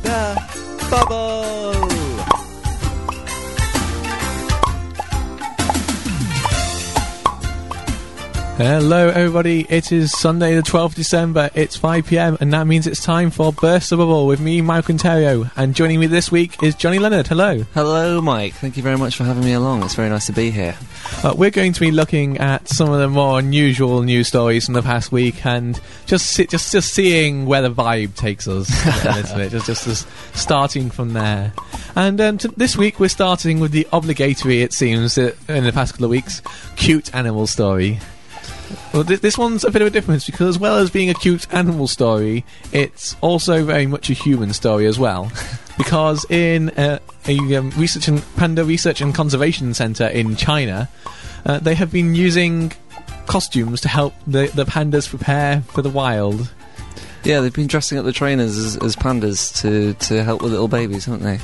Panda Bubble! Hello everybody, it is Sunday the 12th of December, it's 5pm and that means it's time for Burst of Bubble with me, Mike Ontario, and joining me this week is Johnny Leonard. Hello. Hello Mike, thank you very much for having me along, it's very nice to be here. We're going to be looking at some of the more unusual news stories from the past week and just seeing where the vibe takes us a little bit, just starting from there. And this week we're starting with the obligatory, it seems, in the past couple of weeks, cute animal story. Well, this one's a bit of a difference because as well as being a cute animal story, it's also very much a human story as well. Because in a Panda Research and Conservation Centre in China, they have been using costumes to help the pandas prepare for the wild. Yeah, they've been dressing up the trainers as pandas to help with little babies, haven't they?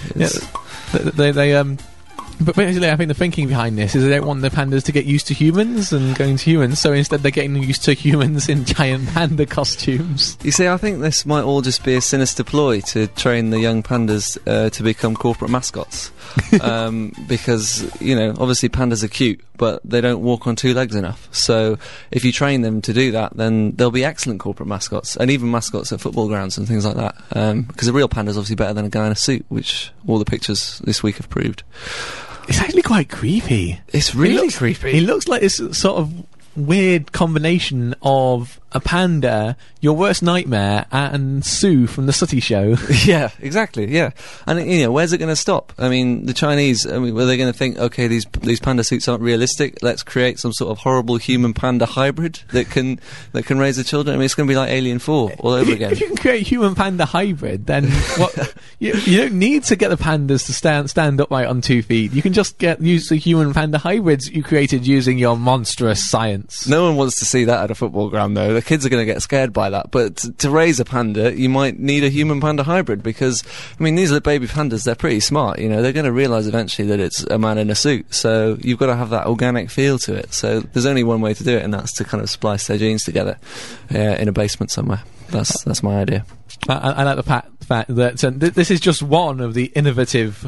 But basically, I think the thinking behind this is they don't want the pandas to get used to humans and going to humans, so instead they're getting used to humans in giant panda costumes. You see, I think this might all just be a sinister ploy to train the young pandas to become corporate mascots. Because, you know, obviously pandas are cute, but they don't walk on two legs enough. So if you train them to do that, then they'll be excellent corporate mascots, and even mascots at football grounds and things like that. Because a real panda's obviously better than a guy in a suit, which all the pictures this week have proved. It's actually quite creepy. It's really creepy. It looks like this sort of weird combination of a panda, your worst nightmare, and Sue from the Sooty Show. Yeah, exactly, yeah. And, you know, where's it going to stop? I mean, the Chinese, were they going to think, okay, these panda suits aren't realistic, let's create some sort of horrible human-panda hybrid that can raise the children? I mean, it's going to be like Alien 4 all over again. If you can create a human-panda hybrid, then what? you don't need to get the pandas to stand upright on 2 feet. You can just use the human-panda hybrids you created using your monstrous science. No one wants to see that at a football ground, though. The kids are going to get scared by that. But to raise a panda, you might need a human-panda hybrid because, I mean, these little baby pandas, they're pretty smart, you know. They're going to realise eventually that it's a man in a suit. So you've got to have that organic feel to it. So there's only one way to do it, and that's to kind of splice their genes together in a basement somewhere. That's my idea. I like the fact that this is just one of the innovative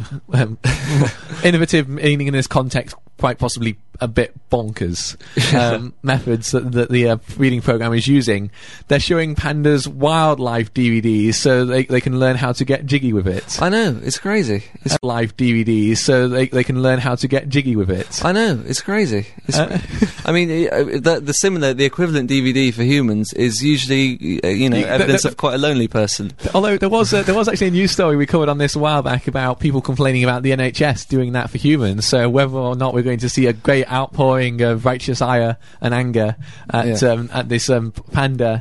meaning in this context, quite possibly a bit bonkers methods that the reading program is using. They're showing pandas wildlife DVDs so they can learn how to get jiggy with it. I know, it's crazy. It's live DVDs so they can learn how to get jiggy with it. I know, it's crazy. I mean, the equivalent DVD for humans is usually evidence of quite a lonely person. Although there was actually a news story we covered on this a while back about people complaining about the NHS doing that for humans. So whether or not we're going to see a great outpouring of righteous ire and anger at this panda.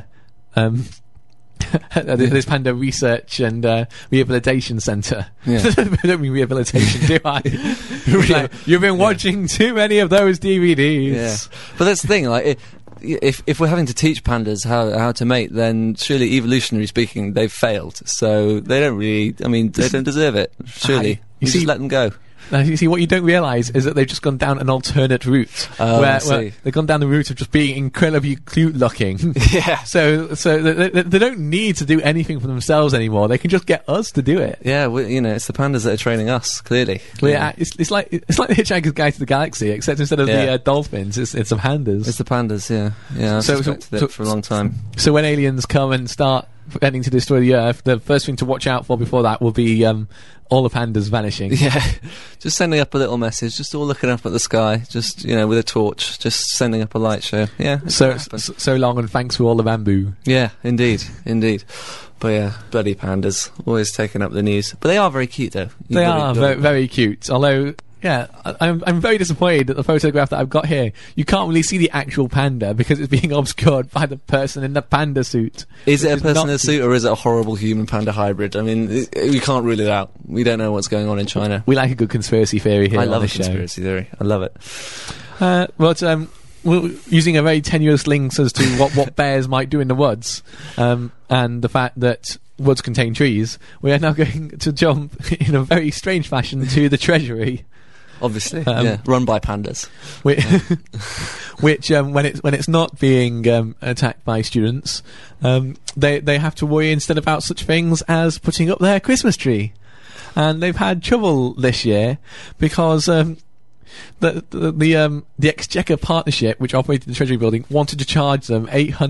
This Panda Research and Rehabilitation Centre. Yeah. I don't mean rehabilitation, do I? You've been watching too many of those DVDs. Yeah. But that's the thing, like, if we're having to teach pandas how to mate, then surely, evolutionary speaking, they've failed. So they don't really, they don't deserve it, surely. You just let them go. Now, you see, what you don't realise is that they've just gone down an alternate route, where they've gone down the route of just being incredibly cute-looking. Yeah. So they don't need to do anything for themselves anymore. They can just get us to do it. Yeah, it's the pandas that are training us. Clearly. Yeah, it's like the Hitchhiker's Guide to the Galaxy, except instead of the dolphins, it's the pandas. It's the pandas. Yeah. I've suspected it for a long time. So when aliens come and start threatening to destroy the Earth, the first thing to watch out for before that will be all the pandas vanishing. Yeah, just sending up a little message, just all looking up at the sky, just, with a torch, just sending up a light show. Yeah. So long, and thanks for all the bamboo. Yeah, indeed. But yeah, bloody pandas, always taking up the news. But they are very cute, though. They are very, very cute, although... Yeah, I'm very disappointed that the photograph that I've got here, you can't really see the actual panda because it's being obscured by the person in the panda suit. Is it a person in a suit or is it a horrible human-panda hybrid? I mean, we can't rule it out. We don't know what's going on in China. We like a good conspiracy theory here. I love a conspiracy theory. I love it. We're using a very tenuous links as to what bears might do in the woods, and the fact that woods contain trees, we are now going to jump in a very strange fashion to the Treasury. obviously. Run by pandas. Which when it's not being attacked by students, they have to worry instead about such things as putting up their Christmas tree, and they've had trouble this year because the Exchequer Partnership, which operated the Treasury Building, wanted to charge them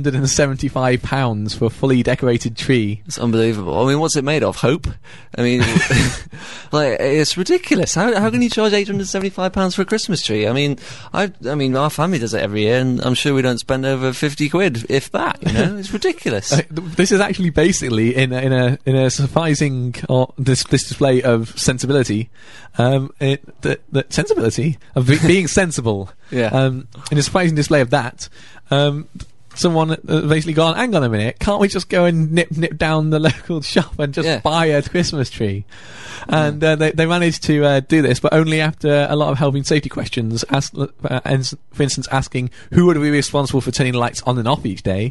£875 for a fully decorated tree. It's unbelievable. I mean, what's it made of? Hope? I mean, like, it's ridiculous. How can you charge £875 for a Christmas tree? I mean, our family does it every year, and I'm sure we don't spend over 50 quid, if that. You know, it's ridiculous. This is actually basically in a surprising this display of sensibility. The sensibility of being sensible. Yeah. In a surprising display of that, someone basically gone, hang on a minute, can't we just go and nip down the local shop and just buy a Christmas tree? And they managed to do this, but only after a lot of health and safety questions, for instance, asking who would be responsible for turning the lights on and off each day,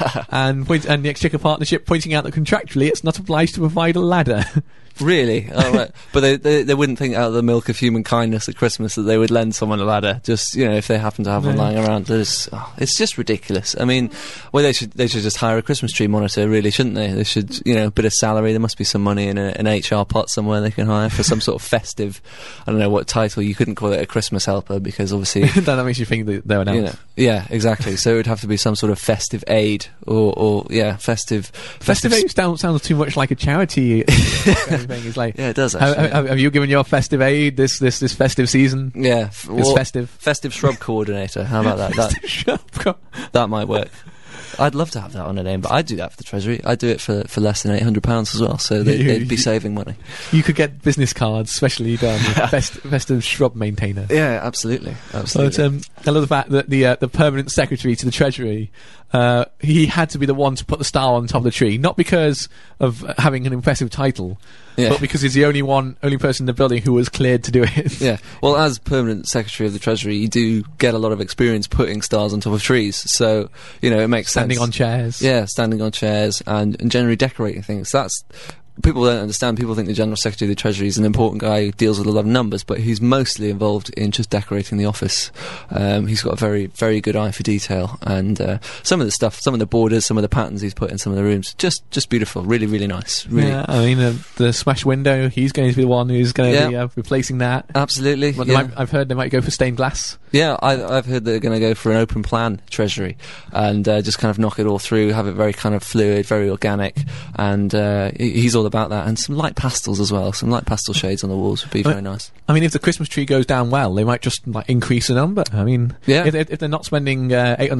and the Exchequer Partnership pointing out that contractually it's not obliged to provide a ladder. Really? Oh, right. But they wouldn't think out of the milk of human kindness at Christmas that they would lend someone a ladder, just, you know, if they happen to have one lying around. It's just ridiculous. I mean, well, they should just hire a Christmas tree monitor, really, shouldn't they? They should, you know, a bit of salary. There must be some money in an HR pot somewhere they can hire for some sort of festive, I don't know what title. You couldn't call it a Christmas helper, because obviously that makes you think that they're an elf. You know, yeah, exactly. So it would have to be some sort of festive aid or festive aid sounds too much like a charity. It's like, yeah, it does actually. Have you given your festive aid this festive season? Yeah, it's festive shrub coordinator. How about that? That might work. I'd love to have that on a name, but I'd do that for the Treasury. I'd do it for less than £800 as well, so they'd be saving money. You could get business cards specially done with festive shrub maintainer. Yeah, absolutely. But, I love the fact that the permanent secretary to the Treasury, he had to be the one to put the star on top of the tree, not because of having an impressive title, but because he's the only person in the building who was cleared to do it. Yeah. Well, as permanent secretary of the Treasury, you do get a lot of experience putting stars on top of trees, so, you know, it makes sense. Standing on chairs. Yeah, standing on chairs and generally decorating things. People don't understand. People think the General Secretary of the Treasury is an important guy who deals with a lot of numbers, but he's mostly involved in just decorating the office. He's got a very, very good eye for detail, and some of the borders, some of the patterns he's put in some of the rooms, just beautiful. Really, really nice. Really. Yeah, I mean, the smash window, he's going to be the one who's going to be replacing that. Absolutely. I've heard they might go for stained glass. Yeah, I've heard they're going to go for an open plan Treasury and just kind of knock it all through, have it very kind of fluid, very organic, and he's all about that, and some light pastels as well. Some light pastel shades on the walls would be very nice. I mean, if the Christmas tree goes down well, they might just increase the number. I mean, if they're not spending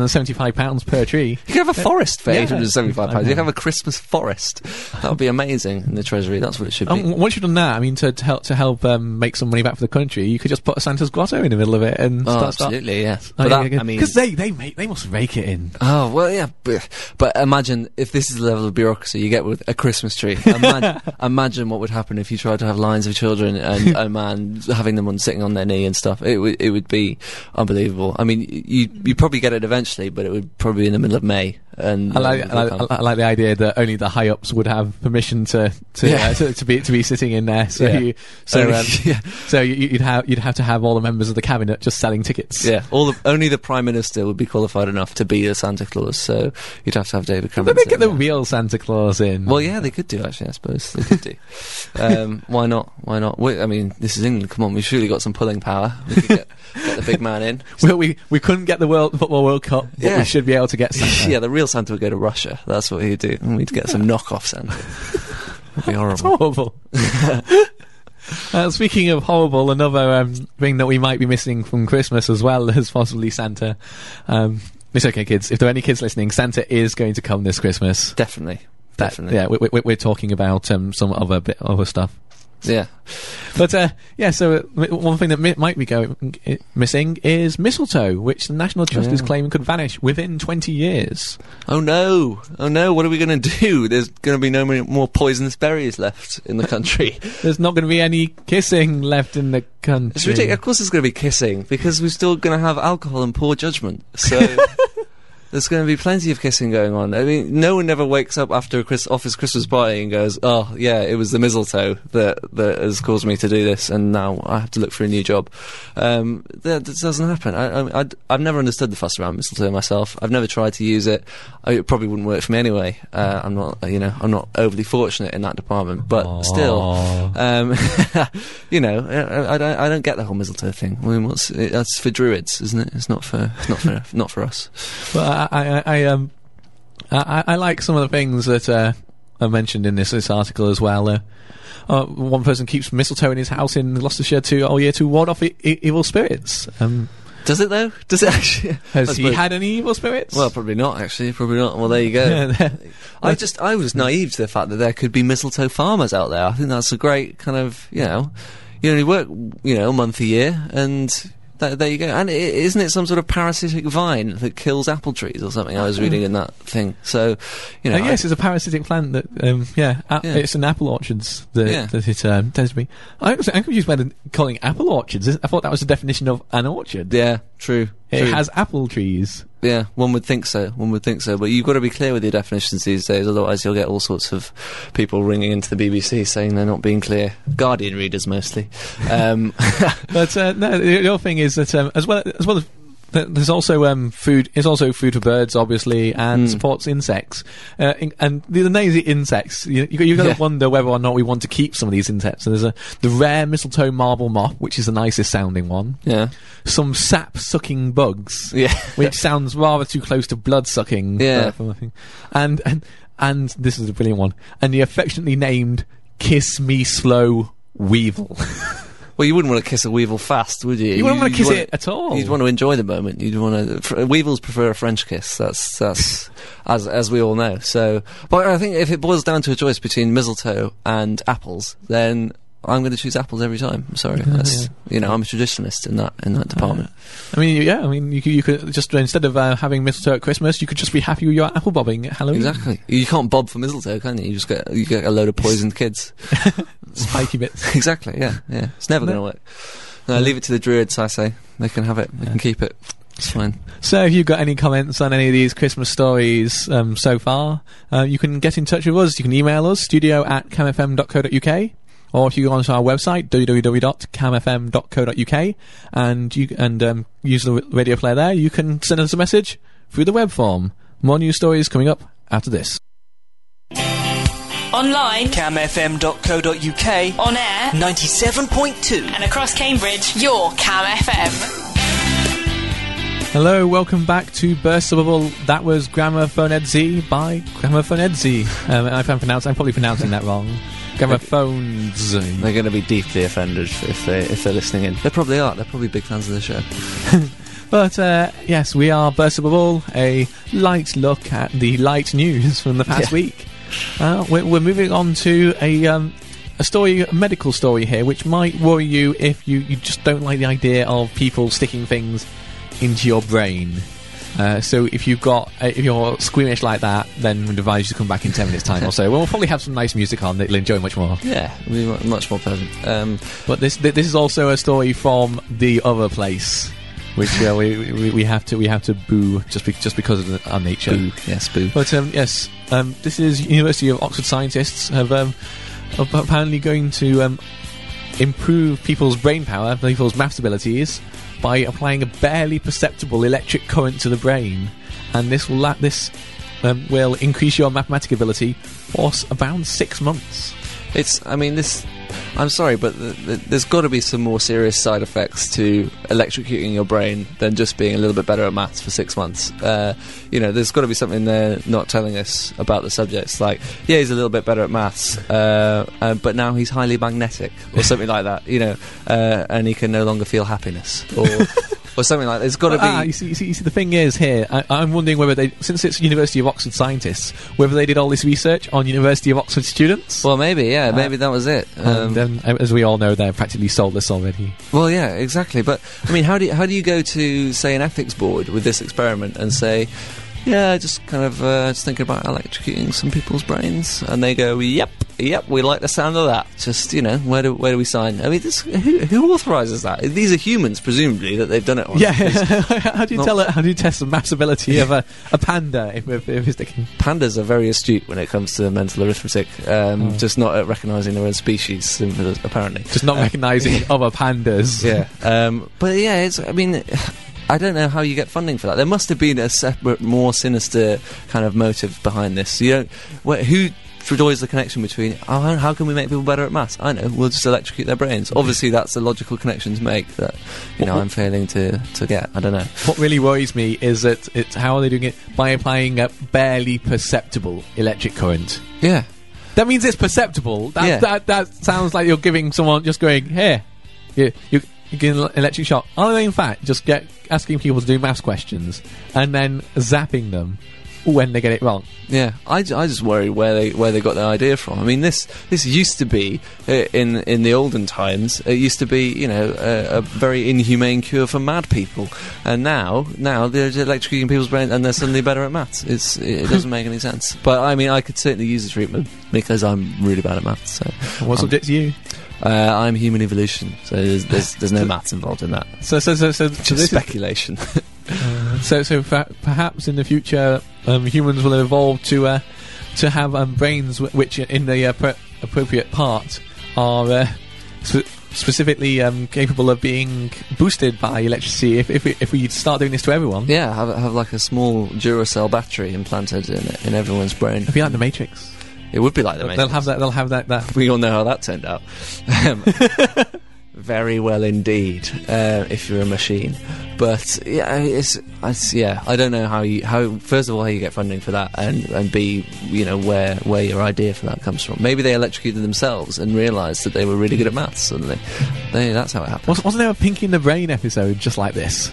£875 per tree, you could have a forest for £875. You could have a Christmas forest. That would be amazing in the Treasury. That's what it should be. Once you've done that, I mean, to help make some money back for the country, you could just put a Santa's grotto in the middle of it and absolutely, yeah. But I mean, because they must rake it in. Oh well, yeah. But imagine if this is the level of bureaucracy you get with a Christmas tree. Imagine what would happen if you tried to have lines of children and a man having them sitting on their knee and stuff. It would be unbelievable. I mean, you probably get it eventually, but it would probably be in the middle of May. And I like the idea that only the high ups would have permission to be sitting in there. So you'd have to have all the members of the cabinet just selling tickets. Yeah, only the Prime Minister would be qualified enough to be a Santa Claus. So you'd have to have David Cameron. But they get the real Santa Claus in. Well, yeah, they could do actually. I suppose they could do. Why not? I mean, this is England. Come on, we've surely got some pulling power. We could get the big man in. Well, we couldn't get the Football World Cup, but we should be able to get Santa. Yeah, the real Santa would go to Russia. That's what he'd do, and we'd get some knockoff Santa. It'd be horrible. It's horrible. Speaking of horrible, another thing that we might be missing from Christmas as well as possibly Santa. It's okay, kids. If there are any kids listening, Santa is going to come this Christmas. Definitely. Yeah, we're talking about some other stuff. Yeah. But, so one thing that might be missing is mistletoe, which the National Trust is claiming could vanish within 20 years. Oh no, what are we going to do? There's going to be no more poisonous berries left in the country. There's not going to be any kissing left in the country. It's ridiculous. Of course there's going to be kissing, because we're still going to have alcohol and poor judgment, so... There's going to be plenty of kissing going on. I mean, no one ever wakes up after office Christmas party and goes, "Oh, yeah, it was the mistletoe that has caused me to do this, and now I have to look for a new job." That doesn't happen. I've never understood the fuss around mistletoe myself. I've never tried to use it. It probably wouldn't work for me anyway. I'm not overly fortunate in that department, but still, I don't get the whole mistletoe thing. I mean, that's for druids, isn't it? It's not for us. Well, I like some of the things that are mentioned in this article as well. One person keeps mistletoe in his house in Gloucestershire all year to ward off evil spirits. Does it though? Does it actually? Has he had any evil spirits? Well, probably not. Actually, probably not. Well, there you go. I was naive to the fact that there could be mistletoe farmers out there. I think that's a great kind of you only work a month a year and. There you go. And isn't it some sort of parasitic vine that kills apple trees or something? I was reading in that thing. So, yes, it's a parasitic plant that, it's in apple orchards that it tends to be. I'm confused by calling apple orchards. I thought that was the definition of an orchard. Yeah, true. It has apple trees. Yeah, one would think so. But you've got to be clear with your definitions these days, otherwise you'll get all sorts of people ringing into the BBC saying they're not being clear. Guardian readers mostly. But no, the other thing is that as well as there's also food. It's also food for birds, obviously, and supports insects. And the lazy insects, you've got to wonder whether or not we want to keep some of these insects. So there's the rare mistletoe marble moth, which is the nicest sounding one. Yeah. Some sap-sucking bugs. Yeah. Which sounds rather too close to blood-sucking. Yeah. And this is a brilliant one. And the affectionately named Kiss Me Slow Weevil. Well, you wouldn't want to kiss a weevil fast, would you? You wouldn't want to kiss it at all. You'd want to enjoy the moment. You'd want to. Weevils prefer a French kiss. That's as we all know. So, but I think if it boils down to a choice between mistletoe and apples, then I'm going to choose apples every time. I'm sorry, I'm a traditionalist in that department. I mean, you could just instead of having mistletoe at Christmas, you could just be happy with your apple bobbing at Halloween. Exactly. You can't bob for mistletoe, can you? You get a load of poisoned kids. Spiky bits. Exactly. Yeah. It's never going to work. No, leave it to the druids. I say they can have it. They can keep it. It's fine. So if you've got any comments on any of these Christmas stories so far, you can get in touch with us. You can email us, studio@camfm.co.uk. Or if you go onto our website, www.camfm.co.uk, and use the radio player there, you can send us a message through the web form. More news stories coming up after this. Online, camfm.co.uk. On air, 97.2. And across Cambridge, you're Cam FM. Hello, welcome back to Burst of Bubble. That was Gramophonedzie by Gramophonedzie. I'm probably pronouncing that wrong. Gramophones. They're going to be deeply offended if they're listening in. They probably are. They're probably big fans of the show. But yes, we are Burst of Bubble, a light look at the light news from the past week. We're moving on to a story, a medical story here, which might worry you if you just don't like the idea of people sticking things into your brain. So if you're squeamish like that, then we'd advise you to come back in 10 minutes time or so. We'll probably have some nice music on that you'll enjoy much more. Yeah, it'll be much more pleasant. But this is also a story from the other place, which we have to boo just because of our nature. Boo, yes, boo. But yes, this is University of Oxford scientists have apparently going to improve people's brain power, people's maths abilities, by applying a barely perceptible electric current to the brain, and this will increase your mathematic ability for around 6 months. I'm sorry, but there's got to be some more serious side effects to electrocuting your brain than just being a little bit better at maths for 6 months. There's got to be something they're not telling us about the subjects. Like, yeah, he's a little bit better at maths, but now he's highly magnetic, or something like that. And he can no longer feel happiness, or something like that. There's got to be. You see, the thing is here, I'm wondering whether since it's University of Oxford scientists, whether they did all this research on University of Oxford students. Well, maybe that was it. And as we all know, they're practically soulless already. Well, yeah, exactly. But I mean, how do you go to, say, an ethics board with this experiment and say, yeah, just kind of just thinking about electrocuting some people's brains, and they go, yep. yep, we like the sound of that. Just, where do we sign? I mean, who authorises that? These are humans, presumably, that they've done it on. Yeah. How do you test the mass ability of a panda if it's sticking? Pandas are very astute when it comes to mental arithmetic. Just not at recognising their own species, apparently. Just not recognising other pandas. Yeah. But yeah, I don't know how you get funding for that. There must have been a separate, more sinister kind of motive behind this. Who draws the connection between, how can we make people better at maths? I know, we'll just electrocute their brains. Obviously, that's a logical connection to make that, I'm failing to get. I don't know. What really worries me is that how are they doing it? By applying a barely perceptible electric current. Yeah. That means it's perceptible. That sounds like you're giving someone, just going, here, you get an electric shock. Are they in fact just asking people to do maths questions and then zapping them when they get it wrong? Yeah, I just worry where they got their idea from. I mean, this used to be in the olden times. It used to be a very inhumane cure for mad people, and now they're electrocuting people's brains and they're suddenly better at maths. It doesn't make any sense. But I mean, I could certainly use the treatment because I'm really bad at maths. So, what subject are you? I'm human evolution, so there's no maths involved in that. So this is speculation. So perhaps in the future, humans will evolve to have brains which, in the appropriate part, are specifically capable of being boosted by electricity. If we start doing this to everyone, yeah, have like a small Duracell battery implanted in everyone's brain. It'd be like the Matrix. It would be like the Matrix. They'll have that. We all know how that turned out. Very well indeed, if you're a machine. But yeah, I don't know how first of all how you get funding for that, and B, where your idea for that comes from. Maybe they electrocuted themselves and realised that they were really good at maths suddenly. That's how it happened. Wasn't there a Pinky in the Brain episode just like this?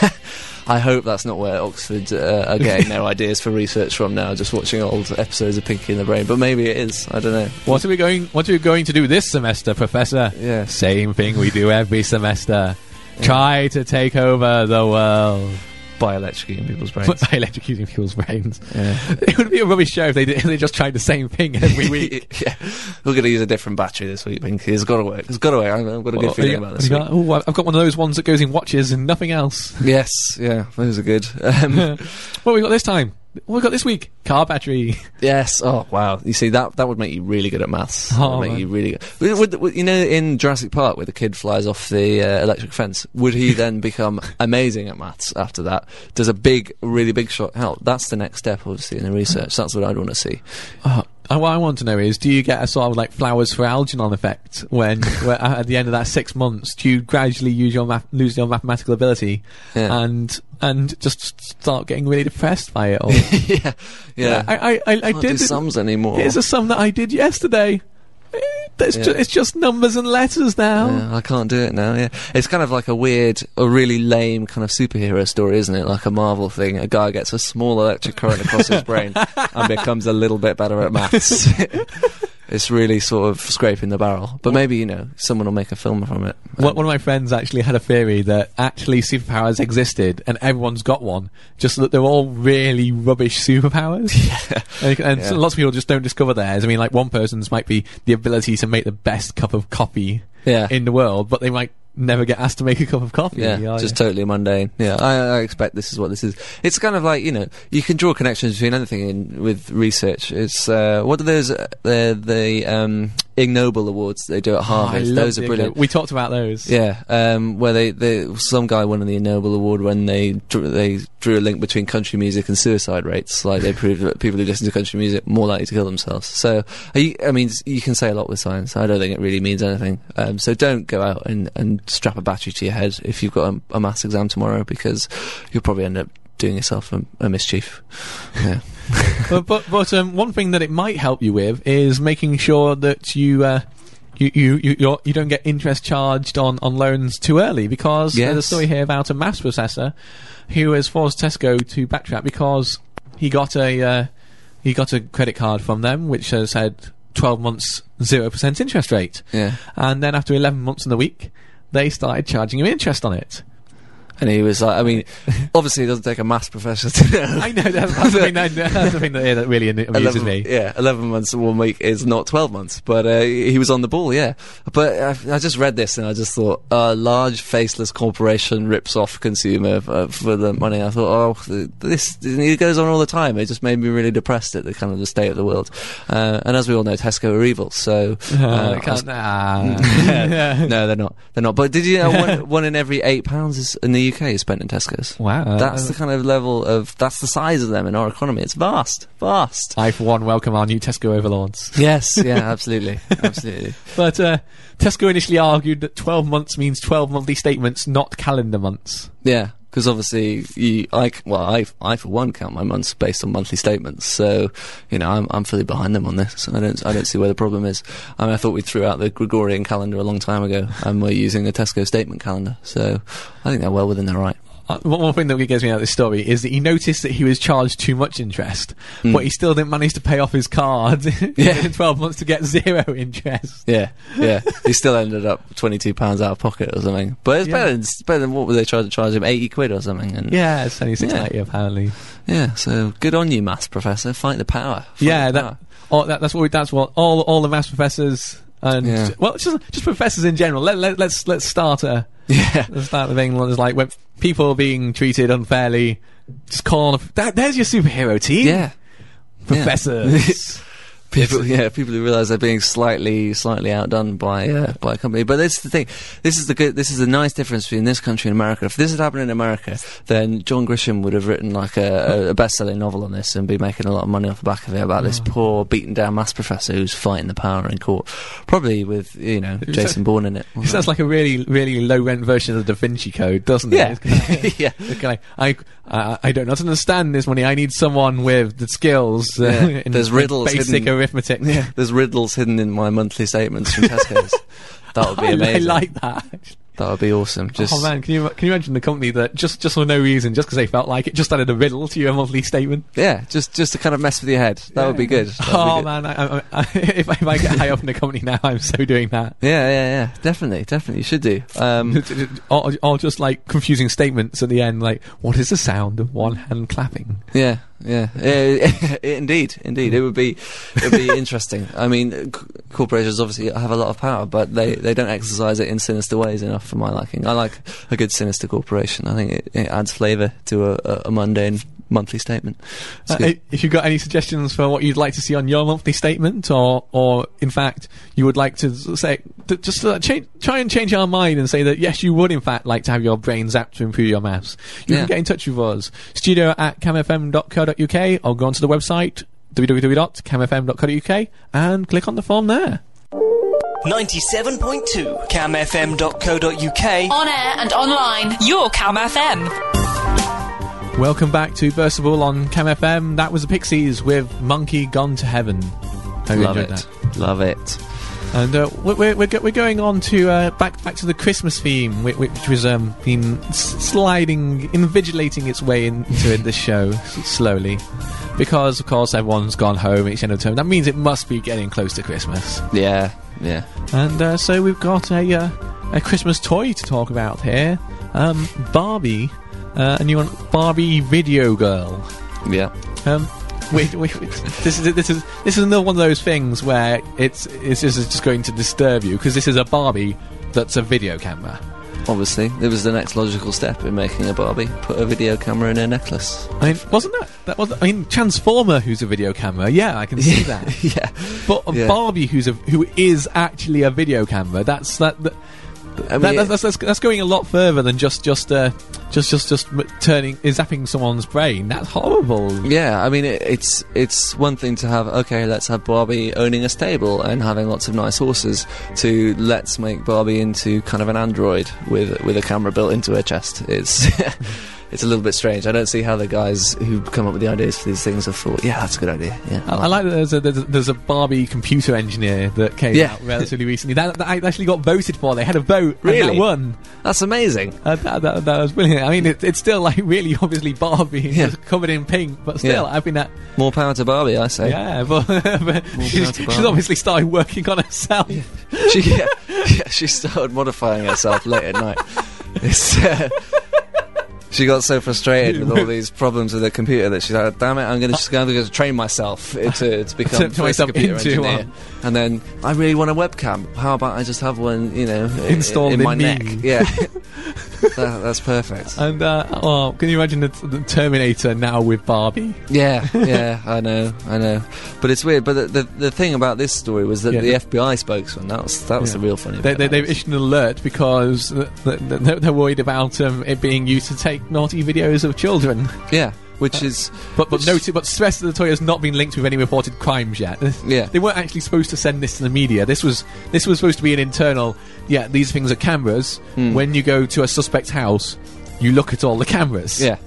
I hope that's not where Oxford are getting their ideas for research from now, just watching old episodes of Pinky in the Brain. But maybe it is. I don't know. What are we going to do this semester, Professor? Yeah. Same thing we do every semester. Yeah. Try to take over the world. By electrocuting people's brains. By electrocuting people's brains. Yeah. It would be a rubbish show if they just tried the same thing every week. Yeah. We're going to use a different battery this week, Pinky. It's got to work. I've got a good feeling about this week. I've got one of those ones that goes in watches and nothing else. Yes, yeah, those are good. What have we got this time? What have we got this week? Car battery. Yes. Oh, wow. You see, that would make you really good at maths. That would make you really good. Would, in Jurassic Park, where the kid flies off the electric fence, would he then become amazing at maths after that? Does a really big shot help? That's the next step, obviously, in the research. That's what I'd want to see. What I want to know is, do you get a sort of like flowers for Algernon effect where at the end of that 6 months, do you gradually lose your mathematical ability and just start getting really depressed by it all? yeah. I can't do sums anymore. Here's a sum that I did yesterday. It's just numbers and letters now. Yeah, I can't do it now. Yeah, it's kind of like a really lame kind of superhero story, isn't it? Like a Marvel thing. A guy gets a small electric current across his brain and becomes a little bit better at maths. It's really sort of scraping the barrel. But maybe, someone will make a film from it. One of my friends actually had a theory that actually superpowers existed and everyone's got one, just that they're all really rubbish superpowers. And so lots of people just don't discover theirs. I mean, like one person's might be the ability to make the best cup of coffee in the world, but they might never get asked to make a cup of coffee. Just totally mundane. Yeah, I expect this is what this is. It's kind of like, you can draw connections between anything with research. It's what are those the Ig Nobel awards they do at Harvard? Those are brilliant. We talked about those. Yeah, where some guy won the Ig Nobel award when they drew a link between country music and suicide rates. Like they proved that people who listen to country music more likely to kill themselves. So you can say a lot with science. I don't think it really means anything. So don't go out and strap a battery to your head if you've got a maths exam tomorrow, because you'll probably end up doing yourself a mischief. Yeah. but one thing that it might help you with is making sure that you don't get interest charged on loans too early, because there's a story here about a maths professor who has forced Tesco to backtrack because he got a credit card from them which said 12 months 0% interest rate. Yeah. And then after 11 months in the week, they started charging him interest on it. And he was like, I mean, obviously it doesn't take a maths professor to know. I know, that's the thing that really amuses me. Yeah, 11 months in 1 week is not 12 months, but he was on the ball, yeah. But I just read this and I just thought, a large faceless corporation rips off consumer for the money. I thought, it goes on all the time. It just made me really depressed at the kind of the state of the world. And as we all know, Tesco are evil, so... No, they're not. They're not. But did you know one in every £8 is in the UK is spent in Tesco's? Wow. That's the kind of level of... That's the size of them in our economy. It's vast. Vast. I, for one, welcome our new Tesco overlords. Yes, yeah, absolutely. Absolutely. But Tesco initially argued that 12 months means 12 monthly statements, not calendar months. Yeah. Because obviously, I for one count my months based on monthly statements. So, you know, I'm fully behind them on this. I don't see where the problem is. I mean, I thought we threw out the Gregorian calendar a long time ago, and we're using a Tesco statement calendar. So, I think they're well within their right. One thing that gets me out of this story is that he noticed that he was charged too much interest, but he still didn't manage to pay off his card in 12 months to get 0 interest. Yeah. He still ended up £22 out of pocket or something. But it's better than what were they trying to charge him, 80 quid or something? And yeah, it's only 690 apparently. Yeah, so good on you, maths professor. Fight the power. That's what all the maths professors and well, just professors in general. Let's start a let's start the thing. It's like when people are being treated unfairly, just call them. There's your superhero team. Yeah, professors. People who realise they're being slightly outdone by a company. But that's the thing. This is the nice difference between this country and America. If this had happened in America, then John Grisham would have written like a best-selling novel on this and be making a lot of money off the back of it about this poor, beaten-down maths professor who's fighting the power in court, probably with Jason Bourne in it. It sounds like a really, really low-rent version of the Da Vinci Code, doesn't it? Yeah, I don't understand this money. I need someone with the skills. There's riddles basic arithmetic. Yeah, there's riddles hidden in my monthly statements from Tesco's. That would be amazing. I like that. That would be awesome. Oh man, can you imagine the company that just for no reason, just because they felt like it, just added a riddle to your monthly statement? Yeah, just to kind of mess with your head. That would be good. Man, if I get high up in the company now, I'm so doing that. Yeah, definitely, you should do. Or just like confusing statements at the end, like what is the sound of one hand clapping? Yeah. Indeed. It would be interesting. I mean, corporations obviously have a lot of power, but they don't exercise it in sinister ways enough for my liking. I like a good sinister corporation. I think it adds flavour to a mundane monthly statement. If you've got any suggestions for what you'd like to see on your monthly statement, or in fact you would like to say, try and change our mind and say that yes, you would in fact like to have your brain zapped to improve your maths, you can get in touch with us, studio@camfm.co.uk, or go onto the website www.camfm.co.uk and click on the form there. 97.2 camfm.co.uk. On air and online, your Cam FM. Welcome back to Burstable on Cam FM. That was the Pixies with Monkey Gone to Heaven. Hope you enjoyed that. Love it. And we're going on to back to the Christmas theme, which was been invigilating its way into this show slowly, because of course everyone's gone home. It's end of term. That means it must be getting close to Christmas. Yeah. And so we've got a Christmas toy to talk about here. Barbie. And you want Barbie Video Girl. Yeah. This is another one of those things where it's just going to disturb you, because this is a Barbie that's a video camera. Obviously, it was the next logical step in making a Barbie. Put a video camera in her necklace. I mean, Transformer, who's a video camera. Yeah, I can see that. Yeah, but Barbie, who is actually a video camera. That's going a lot further than just zapping someone's brain. That's horrible. Yeah, I mean it's one thing to have, okay, let's have Barbie owning a stable and having lots of nice horses, to let's make Barbie into kind of an android with a camera built into her chest. It's a little bit strange. I don't see how the guys who come up with the ideas for these things have thought, yeah, that's a good idea. Yeah, I like that there's a Barbie computer engineer that came out relatively recently. That actually got voted for. They had a vote, really? And that won. That's amazing. That was brilliant. I mean, it's still like really obviously Barbie, covered in pink, but still, I think that... More power to Barbie, I say. Yeah, but she's obviously started working on herself. She started modifying herself late at night. It's... She got so frustrated with all these problems with her computer that she's like, damn it, I'm going to train myself to become To myself a computer into engineer. one. And then, I really want a webcam. How about I just have one, Installed in my in me. neck? Yeah. That's perfect. And can you imagine the Terminator now with Barbie? Yeah, I know. But it's weird. But the thing about this story was that Yeah. the FBI spokesman, that was the real funny bit. They've issued an alert because they're worried about it being used to take naughty videos of children. Yeah, which is... But stress that the toy has not been linked with any reported crimes yet. Yeah. They weren't actually supposed to send this to the media. This was supposed to be an internal. Yeah, these things are cameras. When you go to a suspect's house, you look at all the cameras. Yeah.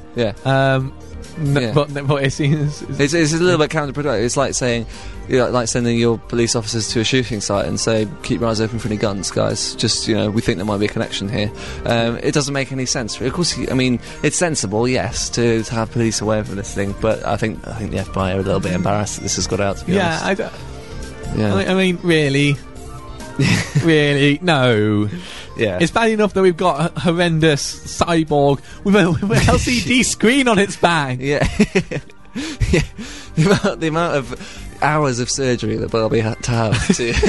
Yeah. But it seems It's a little bit counterproductive. It's like saying, like sending your police officers to a shooting site and say, keep your eyes open for any guns, guys. Just, we think there might be a connection here. It doesn't make any sense. Of course, it's sensible, yes, to have police aware from this thing, but I think the FBI are a little bit embarrassed that this has got out, to be honest. I mean, really? Really? No. Yeah. It's bad enough that we've got a horrendous cyborg with an LCD screen on its back. Yeah. Yeah. The amount of hours of surgery that Barbie had to have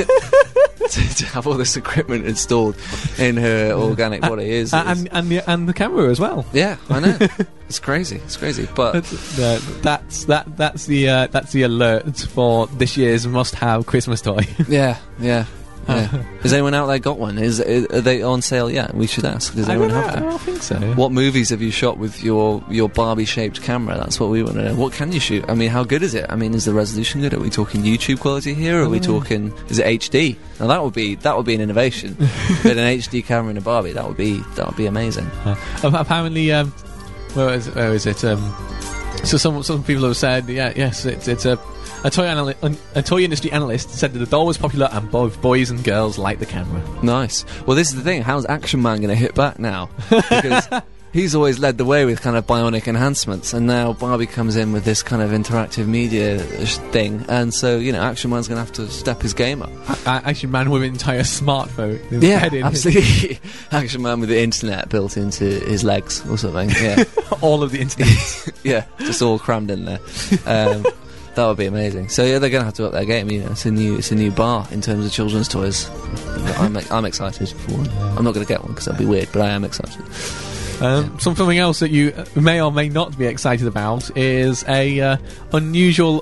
to have all this equipment installed in her organic body is and the camera as well. Yeah, I know. It's crazy. But That's the alert for this year's must-have Christmas toy. yeah. Has anyone out there got one? Are they on sale yet? We should ask. Does anyone have I them? don't think so. What movies have you shot with your Barbie-shaped camera? That's what we want to know. What can you shoot? I mean, how good is it? I mean, is the resolution good? Are we talking YouTube quality here? Or are we talking? Is it HD? Now that would be an innovation. But an HD camera in a Barbie, that would be amazing. Apparently, where is it? So some people have said, yes, it's a toy industry analyst said that the doll was popular and both boys and girls like the camera. Nice. Well, this is the thing. How's Action Man going to hit back now? Because he's always led the way with kind of bionic enhancements, and now Barbie comes in with this kind of interactive media thing, and so Action Man's going to have to step his game up. Action Man with an entire smartphone. Yeah, absolutely. Action Man with the internet built into his legs or something. Yeah, all of the internet. Yeah, just all crammed in there. That would be amazing. So yeah, they're going to have to up their game. It's a new bar in terms of children's toys. I'm excited for one. I'm not going to get one because that'd be weird, but I am excited. Something else that you may or may not be excited about is a unusual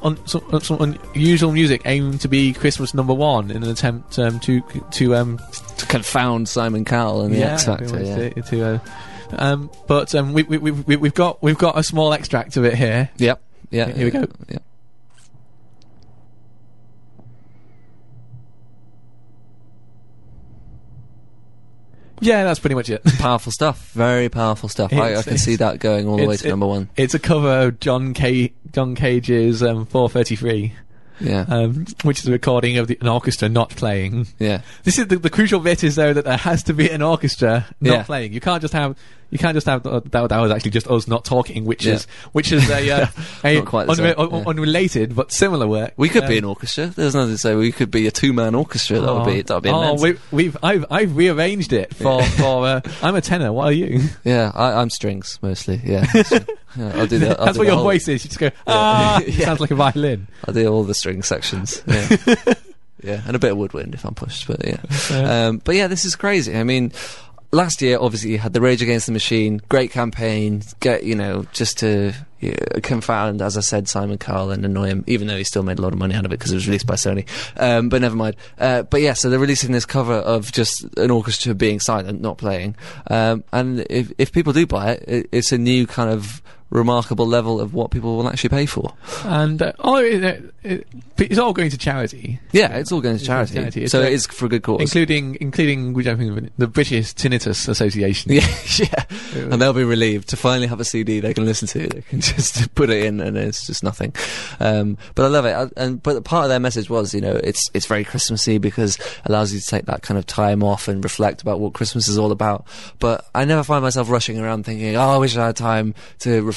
music aimed to be Christmas #1 in an attempt to confound Simon Cowell and the X Factor. We've got a small extract of it here. Yep. Yeah. Here we go. Yeah. Yeah, that's pretty much it. Powerful stuff. Very powerful stuff. I can see that going all the way to #1. It's a cover of John Cage's 433. Yeah. Which is a recording of an orchestra not playing. Yeah. This is the crucial bit is though that there has to be an orchestra not playing. You can't just have that was actually just us not talking, which is a unrelated but similar work. We could be an orchestra. There's nothing to say. We could be a 2-man orchestra. That would be immense. I've rearranged it for I'm a tenor. What are you? Yeah, I'm strings mostly. Yeah. I'll do that. That's what your voice is. You just go sounds like a violin. I'll do all the string sections. Yeah. Yeah, and a bit of woodwind if I'm pushed, but yeah. But yeah, this is crazy. I mean, last year, obviously, you had the Rage Against the Machine, great campaign, just to confound, as I said, Simon Cowell and annoy him, even though he still made a lot of money out of it because it was released by Sony. But never mind. But yeah, so they're releasing this cover of just an orchestra being silent, not playing. And if people do buy it, it's a new kind of remarkable level of what people will actually pay for. And it's all going to charity. Yeah, it's all going to charity. So it is for a good cause. Including the British Tinnitus Association. Yeah. And they'll be relieved to finally have a CD they can listen to. They can just put it in and it's just nothing. But I love it. But part of their message was, it's very Christmassy because it allows you to take that kind of time off and reflect about what Christmas is all about. But I never find myself rushing around thinking, I wish I had time to reflect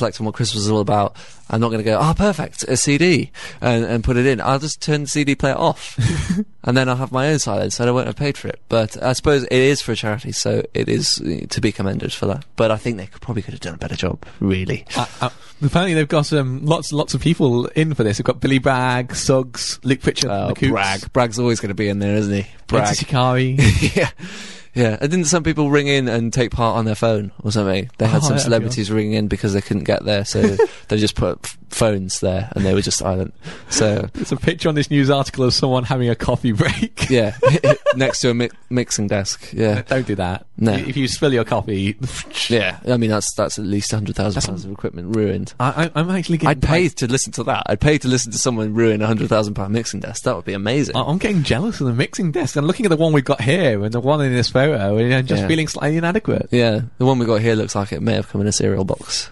reflect on what Christmas is all about, I'm not going to go, perfect, a CD, and put it in. I'll just turn the CD player off, and then I'll have my own silence, and I won't have paid for it. But I suppose it is for a charity, so it is to be commended for that. But I think they probably could have done a better job, really. Apparently they've got lots of people in for this. They've got Billy Bragg, Suggs, Luke Pritchard, the Coops. Bragg's always going to be in there, isn't he? Bragg. Shikari. Yeah. Yeah, and didn't some people ring in and take part on their phone or something? They had some celebrities ringing in because they couldn't get there, so they just put phones there and they were just silent. So there's a picture on this news article of someone having a coffee break. Yeah, next to a mixing desk. Yeah, don't do that. No, if you spill your coffee. Yeah, I mean that's at least £100,000 of equipment ruined. I'm actually getting. I'd pay to listen to that. I'd pay to listen to someone ruin a £100,000 mixing desk. That would be amazing. I'm getting jealous of the mixing desk. I'm looking at the one we've got here and the one in this photo, and I'm just feeling slightly inadequate. Yeah, the one we got here looks like it may have come in a cereal box.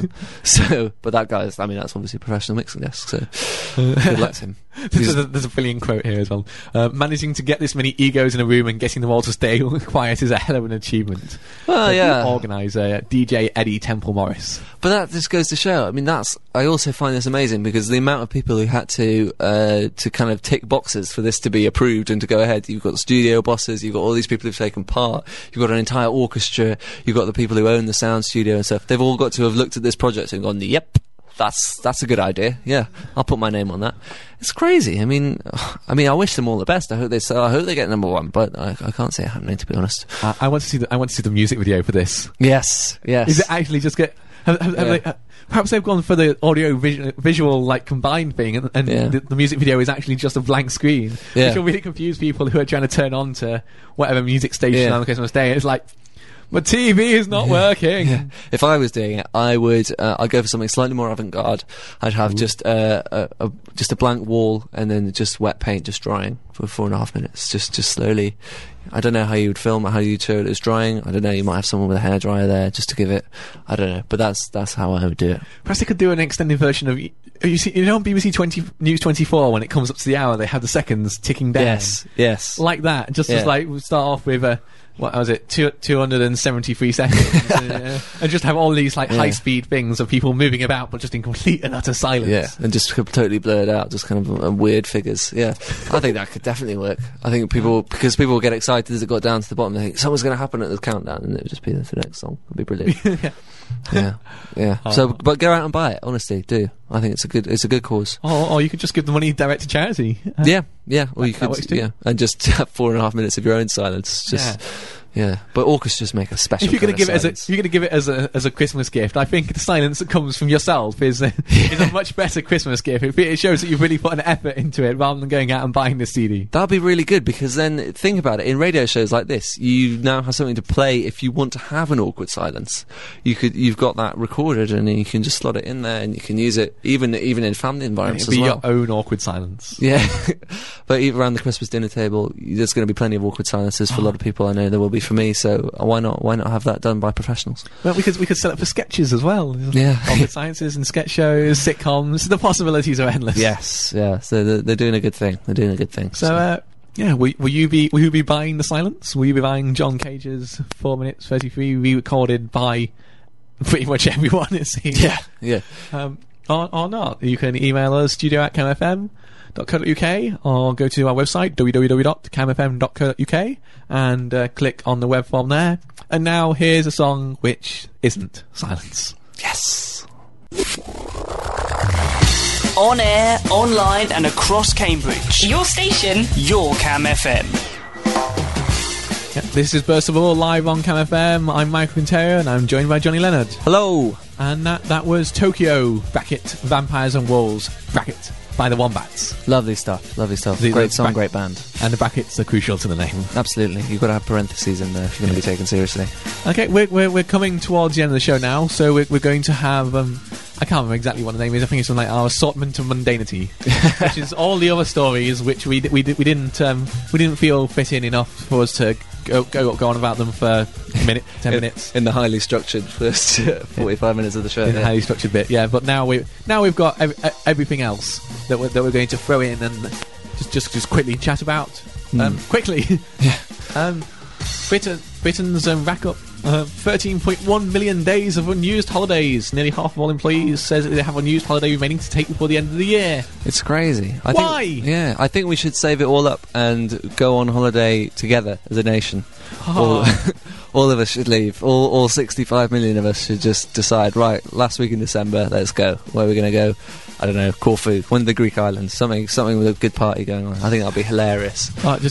But that guy's, I mean, that's obviously a professional mixing desk, so good luck to him. There's a brilliant quote here as well. Managing to get this many egos in a room and getting them all to stay quiet is a hell of an achievement. Well, yeah. Organiser, DJ Eddie Temple Morris. But that just goes to show, I mean, I also find this amazing because the amount of people who had to kind of tick boxes for this to be approved and to go ahead. You've got the studio bosses, you've got all these people who've taken part, you've got an entire orchestra, you've got the people who own the sound studio and stuff. They've all got to have looked at this project and gone, yep, that's a good idea. Yeah, I'll put my name on that. It's crazy. I mean, I wish them all the best. I hope they get number one, but I can't see it happening, to be honest. I want to see the music video for this. Yes. Is it actually just get? Perhaps they've gone for the audio visual like combined thing, and the music video is actually just a blank screen, which will really confuse people who are trying to turn on to whatever music station on Christmas Day. It's like, my TV is not working. Yeah. If I was doing it, I would. I'd go for something slightly more avant-garde. I'd have just a blank wall and then just wet paint just drying for 4.5 minutes, just slowly. I don't know how you would film it, how you'd show it as drying. I don't know. You might have someone with a hairdryer there just to give it. I don't know, but that's how I would do it. Perhaps they could do an extended version of. You know, on BBC News 24 when it comes up to the hour, they have the seconds ticking down. Yes, like that. Just as like we start off with what was it, 273 seconds, and just have all these like high-speed things of people moving about, but just in complete and utter silence. Yeah, and just totally blurred out, just kind of weird figures. Yeah, I think that could definitely work. I think because people will get excited as it got down to the bottom. They think something's going to happen at the countdown, and it would just be the next song. It'd be brilliant. Yeah. So, but go out and buy it. Honestly, do. I think it's a good cause. Or you could just give the money direct to charity. Yeah. Or you could, and just have 4.5 minutes of your own silence. Yeah, but orchestras make a special. If you're going to give it as a Christmas gift, I think the silence that comes from yourself is a much better Christmas gift. It shows that you've really put an effort into it rather than going out and buying the CD. That'd be really good, because then think about it. In radio shows like this, you now have something to play if you want to have an awkward silence. You've got that recorded, and you can just slot it in there, and you can use it even in family environments as well. Your own awkward silence. Yeah, but even around the Christmas dinner table, there's going to be plenty of awkward silences for a lot of people. I know there will be for me, so why not have that done by professionals? Well, we could set up for sketches as well. Yeah, awkward silences and sketch shows, sitcoms. The possibilities are endless. Yes, yeah. So they're doing a good thing. So. Will you be buying the silence? Will you be buying John Cage's 4 minutes 33 re-recorded by pretty much everyone, it seems? Yeah. Or not? You can email us studio@camfm.co.uk or go to our website www.camfm.co.uk and click on the web form there. And now here's a song which isn't silence. Yes. On air, online and across Cambridge. Your station. Your Cam FM. Yep, this is Burst of All live on Cam FM. I'm Michael Quintero and I'm joined by Johnny Leonard. Hello. And that was Tokyo, Vampires and Wolves, by the Wombats. Lovely stuff. Great song, great band. And the brackets are crucial to the name. Absolutely. You've got to have parentheses in there if you're going to be taken seriously. Okay, we're coming towards the end of the show now, so we're going to have... I can't remember exactly what the name is. I think it's something like our assortment of mundanity, which is all the other stories which we didn't feel fit in enough for us to go on about them for 10 minutes in the highly structured first 45 minutes of the show. In the highly structured bit, yeah. But now we've got everything else that we're going to throw in and just quickly chat about quickly. Yeah. Britain's 13.1 million days of unused holidays. Nearly half of all employees says that they have unused holiday remaining to take before the end of the year. It's crazy. Why? I think we should save it all up and go on holiday together as a nation. All of us should leave. All 65 million of us should just decide, right, last week in December, let's go. Where are we going to go? I don't know, Corfu, one of the Greek islands, something with a good party going on. I think that'll be hilarious.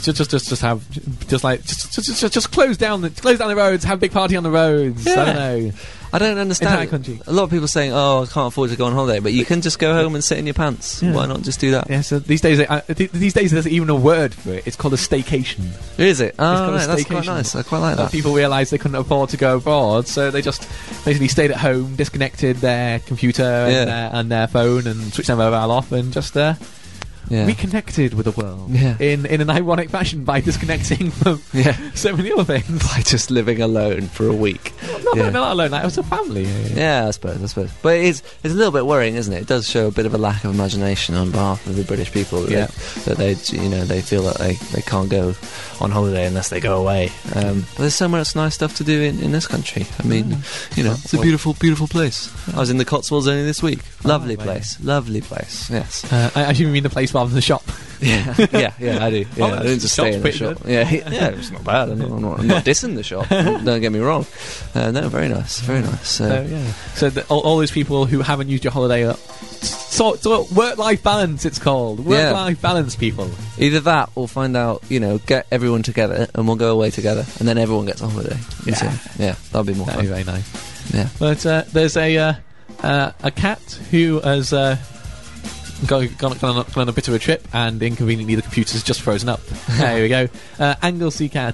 Just close down the roads, have a big party on the roads. Yeah. I don't know. I don't understand. Entire country. A lot of people saying, "Oh, I can't afford to go on holiday," but you can just go home and sit in your pants. Yeah. Why not just do that? Yeah. So these days there's even a word for it. It's called a staycation. Is it? Oh, called a right, that's quite staycation. nice. I quite like that. People realised they couldn't afford to go abroad, so they just basically stayed at home, disconnected their computer and their phone, and switched their mobile off, and just reconnected with the world in an ironic fashion by disconnecting from so many other things. By just living alone for a week. Not alone, like, it was a family. Yeah, I suppose. But it's a little bit worrying, isn't it? It does show a bit of a lack of imagination on behalf of the British people. That they feel that they can't go on holiday unless they go away. But there's so much nice stuff to do in this country. I mean, it's a beautiful, beautiful place. I was in the Cotswolds only this week. Lovely place. Yes. I assume you mean the place rather than the shop. Yeah, I do. Yeah, I didn't just stay in the shop. Good. Yeah, it's not bad. I'm not dissing the shop. Don't get me wrong. No, very nice. So all those people who haven't used your holiday up, sort work-life balance. It's called work-life balance. People. Either that or find out. Get everyone together and we'll go away together, and then everyone gets a holiday. Yeah, that'll be more fun. That'd be very nice. Yeah, but there's a cat who has. Gone on a bit of a trip, and inconveniently the computer's just frozen up. There we go. Anglesey cat,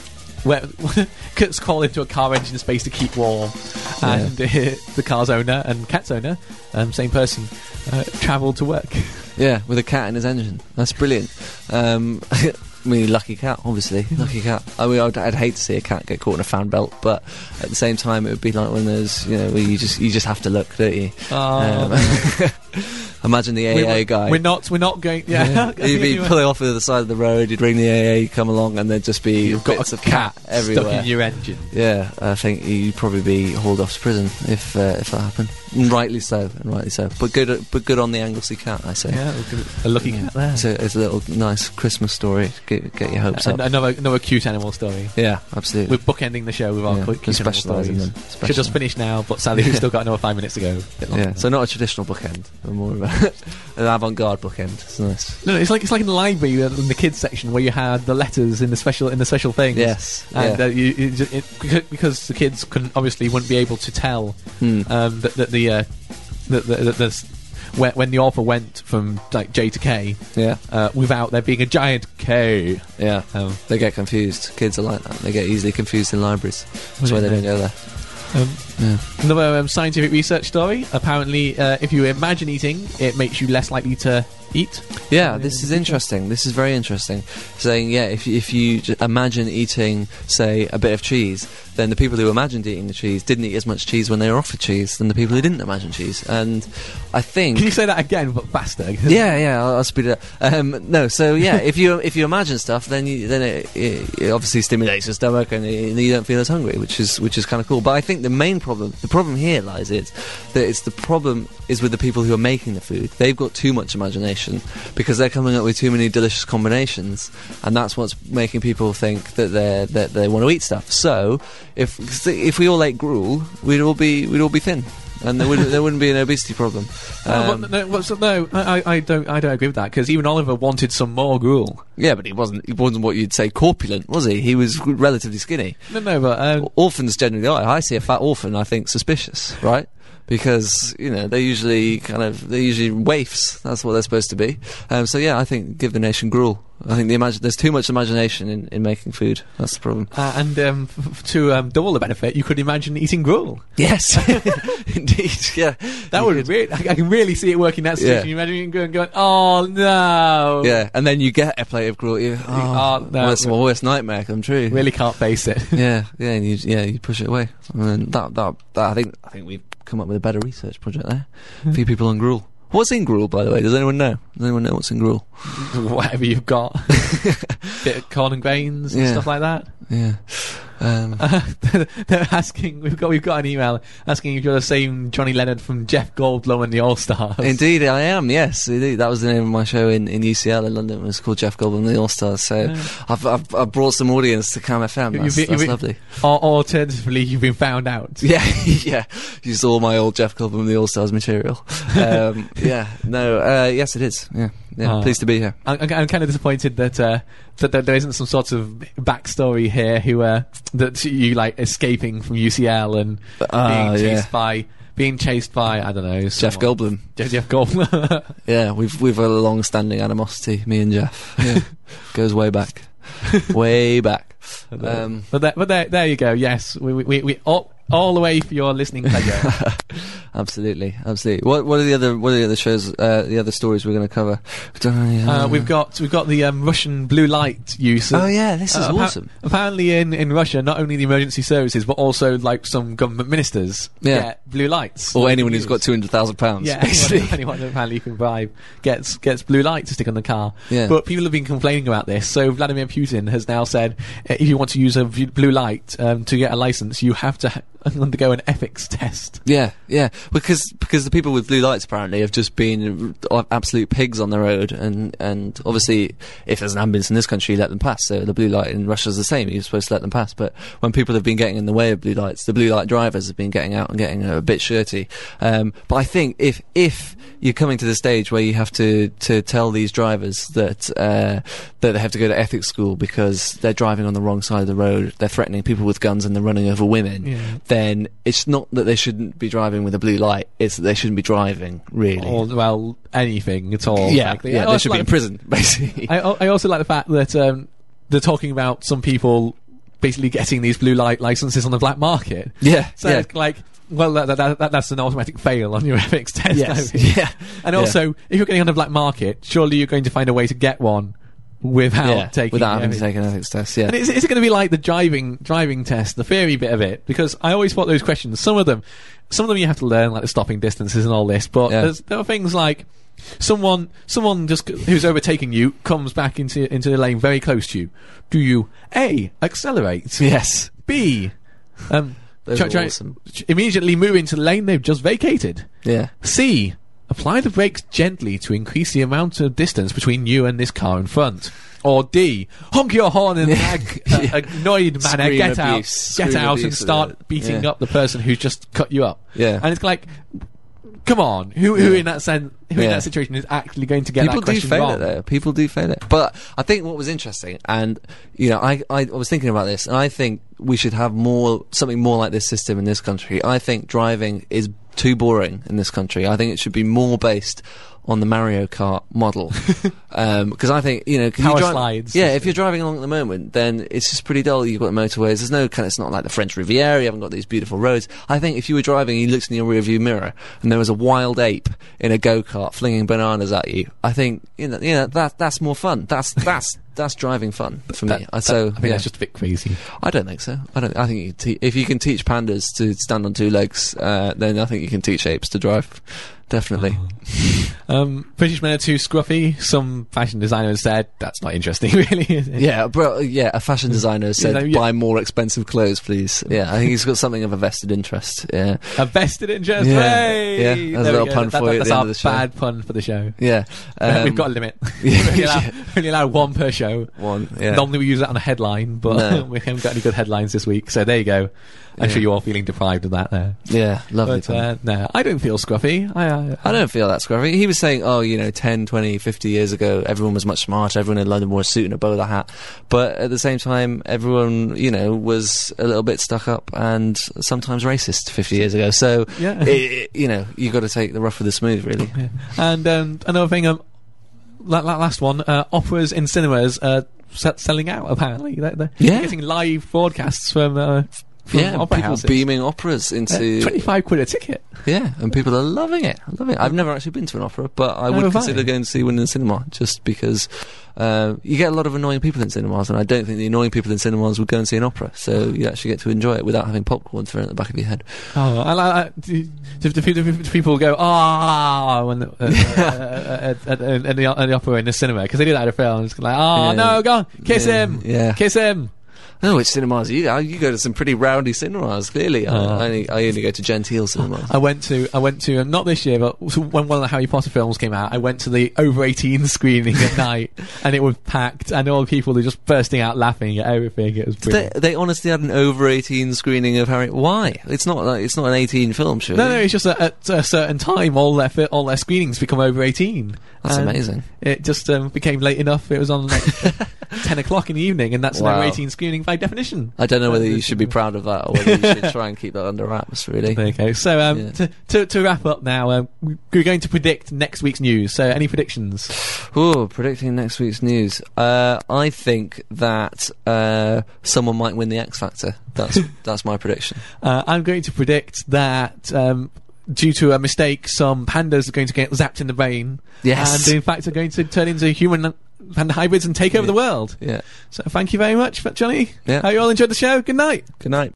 cuts call into a car engine space to keep warm, and the car's owner and cat's owner, same person, travelled to work. Yeah, with a cat in his engine. That's brilliant. I mean, lucky cat, obviously. Lucky cat. I mean, I'd hate to see a cat get caught in a fan belt, but at the same time, it would be like one of those, where you just have to look, don't you? Imagine the AA guy. We're not going. Yeah, You'd be pulling off to the side of the road. You'd ring the AA, come along, and there'd just be bits of cat everywhere stuck in your engine. Yeah, I think you'd probably be hauled off to prison if that happened. And rightly so. But good on the Anglesey cat, I say. Yeah, a lucky cat there. So it's a little nice Christmas story. Get your hopes up. Another cute animal story. Yeah, absolutely. We're bookending the show with our cute animal stories. Should just finish now, but sadly we've still got another 5 minutes to go. Yeah, so not a traditional bookend, but more of an avant-garde bookend. It's nice. No, it's like in the library in the kids section where you had the letters in the special things. Yes, and because the kids wouldn't be able to tell when the author went from like J to K, without there being a giant K. Yeah, they get confused. Kids are like that. They get easily confused in libraries. That's why they don't go there. Another scientific research story. Apparently, if you imagine eating, it makes you less likely to eat. Yeah, this is interesting. This is very interesting. Saying, if you imagine eating, say, a bit of cheese, then the people who imagined eating the cheese didn't eat as much cheese when they were offered cheese than the people who didn't imagine cheese. And I think... Can you say that again, but faster? I'll speed it up. No, so if you imagine stuff, then it obviously stimulates your stomach, and you don't feel as hungry, which is kind of cool. But I think the problem here lies the problem is with the people who are making the food. They've got too much imagination because they're coming up with too many delicious combinations, and that's what's making people think that they want to eat stuff. So if we all ate gruel, we'd all be thin, and there wouldn't be an obesity problem. I don't agree with that, because even Oliver wanted some more gruel. Yeah, but he wasn't what you'd say corpulent, was he? He was relatively skinny. But orphans generally are. I see a fat orphan, I think suspicious, right? Because they're usually waifs. That's what they're supposed to be. I think give the nation gruel. I think there's too much imagination in making food. That's the problem. To double the benefit, you could imagine eating gruel. Yes, indeed. Yeah, that would really. I can really see it working that situation. You imagine going, oh no. Yeah, and then you get a plate of gruel. No, that's my worst nightmare come true. Really can't face it. And you push it away. And that I think we've come up with a better research project there. A few people on gruel. What's in gruel, by the way? Does anyone know? Does anyone know what's in gruel? Whatever you've got. Bit of corn and grains and stuff like that. Yeah. They're asking. We've got an email asking if you're the same Johnny Leonard from Jeff Goldblum and the All Stars. Indeed, I am. Yes, indeed. That was the name of my show in UCL in London. It was called Jeff Goldblum and the All Stars. So I've brought some audience to Cam FM. That's lovely. Or alternatively, you've been found out. Yeah, yeah. Used all my old Jeff Goldblum and the All Stars material. Yes, it is. Yeah. Pleased to be here. I'm kind of disappointed that there isn't some sort of backstory here. That you like escaping from UCL and being chased by I don't know Jeff Goldblum. Jeff Goldblum. Yeah, we've a long-standing animosity, me and Jeff. Yeah. Goes way back, way back. But there you go. Yes, we all the way for your listening pleasure. Absolutely. What are the other shows? The other stories we're going to cover? We've got the Russian blue light use. Oh yeah, this is awesome. Apparently, in Russia, not only the emergency services, but also like some government ministers get blue lights, or anyone who's got £200,000. Yeah, anyone apparently you can bribe gets blue light to stick on the car. Yeah. But people have been complaining about this. So Vladimir Putin has now said if you want to use a blue light to get a license, you have to undergo an ethics test. Yeah, because the people with blue lights apparently have just been absolute pigs on the road, and obviously if there's an ambulance in this country, you let them pass. So the blue light in Russia's the same. You're supposed to let them pass. But when people have been getting in the way of blue lights, the blue light drivers have been getting out and getting a bit shirty. But I think if you're coming to the stage where you have to tell these drivers that they have to go to ethics school because they're driving on the wrong side of the road, they're threatening people with guns and they're running over women, then it's not that they shouldn't be driving with a blue light, it's that they shouldn't be driving, really. Or, well, anything at all. Yeah, they should be in prison, basically. I also like the fact that they're talking about some people basically getting these blue light licenses on the black market. Yeah. So it's like, well, that's an automatic fail on your ethics test. Yes. Yeah. And also, if you're getting on the black market, surely you're going to find a way to get one without having to take an ethics test. Yeah. And is it going to be like the driving test, the theory bit of it? Because I always thought those questions. Some of them you have to learn, like the stopping distances and all this. But there are things like someone just who's overtaking you comes back into the lane very close to you. Do you A, accelerate? Yes. B, awesome. Immediately move into the lane they've just vacated? Yeah. C, apply the brakes gently to increase the amount of distance between you and this car in front? Or D, honk your horn and annoyed manner, get out and start beating up the person who's just cut you up. Yeah. And it's like, come on, who in that situation is actually going to get that question wrong? People do fail it. But I think what was interesting, and I was thinking about this, and I think we should have something more like this system in this country. I think driving is too boring in this country. I think it should be more based on the Mario Kart model, because I think power slides. Yeah, if you're driving along at the moment, then it's just pretty dull. You've got the motorways. There's no it's not like the French Riviera. You haven't got these beautiful roads. I think if you were driving, and you looked in your rearview mirror, and there was a wild ape in a go-kart flinging bananas at you, I think that's more fun. That's driving fun for me. I think that's just a bit crazy. I don't think so. I think if you can teach pandas to stand on two legs, then I think you can teach apes to drive. Definitely. British men are too scruffy. Some fashion designers said that's not interesting, really. Is it? Yeah, a fashion designer said buy more expensive clothes, please. Yeah, I think he's got something of a vested interest. Yeah, a vested interest. Yeah, hey! Yeah. That's a little pun for you at the end of the show. That's our bad pun for the show. Yeah, we've got a limit. We're only allowed one per show. One. Yeah. Normally we use that on a headline, but we haven't got any good headlines this week. So there you go. I'm sure you're all feeling deprived of that there. Yeah, lovely. But no, I don't feel scruffy. I don't feel that scruffy. He was saying, 10, 20, 50 years ago, everyone was much smarter. Everyone in London wore a suit and a bowler hat. But at the same time, everyone, was a little bit stuck up and sometimes racist 50 years ago. So, you've got to take the rough with the smooth, really. Yeah. And another thing, last one, operas in cinemas selling out, apparently. They're getting live broadcasts from people houses. Beaming operas into £25 a ticket. Yeah, and people are loving it. I've never actually been to an opera, but I would consider going to see one in the cinema, just because you get a lot of annoying people in cinemas, and I don't think the annoying people in cinemas would go and see an opera. So you actually get to enjoy it without having popcorn thrown at the back of your head. Oh, do people go when at the opera in the cinema, because they do that at a film. It's like, no, go on, kiss him, kiss him. Oh, which cinemas? You go to some pretty rowdy cinemas. Clearly, I only go to genteel cinemas. I went to not this year, but when one of the Harry Potter films came out, I went to the over 18 screening at night, and it was packed, and all the people were just bursting out laughing at everything. It was brilliant. They honestly had an over 18 screening of Harry. Why? It's not an 18 film, surely. No, it's just at a certain time, all their screenings become over 18. That's And amazing. It just became late enough. It was on like 10 o'clock in the evening, and that's an over 18 screening by definition. I don't know whether you should be proud of that or whether you should try and keep that under wraps, really. There you go. So, to wrap up now, we're going to predict next week's news. So, any predictions? Ooh, predicting next week's news. I think that someone might win the X Factor. That's my prediction. I'm going to predict that due to a mistake, some pandas are going to get zapped in the brain. Yes. And in fact are going to turn into human panda hybrids and take over the world. Yeah. So thank you very much, Johnny. Yeah. Hope you all enjoyed the show. Good night. Good night.